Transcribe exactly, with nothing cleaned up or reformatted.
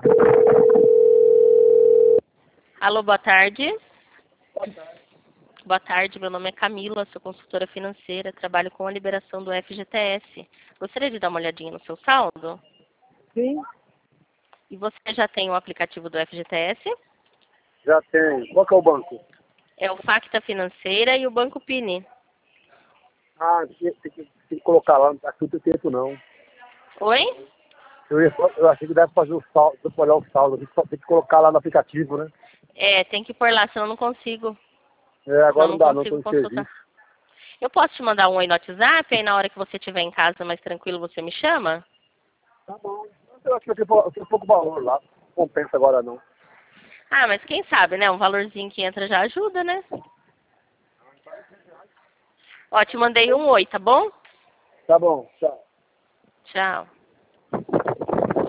Alô, boa tarde. Boa tarde. Boa tarde, meu nome é Camila, sou consultora financeira, trabalho com a liberação do F G T S. Gostaria de dar uma olhadinha no seu saldo? Sim, E você já tem o aplicativo do F G T S? já tem. Qual que é o banco? É o Facta Financeira e o Banco Pini. Ah, tem, tem que, tem que colocar lá, não tá muito tempo não. Oi? Eu, ia, eu achei que deve fazer o saldo, deve olhar o saldo, tem que, tem que colocar lá no aplicativo, né? É, tem que pôr lá, senão eu não consigo. É, Senão agora eu não não dá não, tô consigo em consultar. serviço. Eu posso te mandar um oi no WhatsApp, aí na hora que você estiver em casa mais tranquilo você me chama? Tá bom. Eu acho que eu tenho, eu tenho pouco valor lá, não compensa agora não. Ah, mas quem sabe, né? Um valorzinho que entra já ajuda, né? Ó, te mandei um oi, tá bom? Tá bom, tchau. Tchau.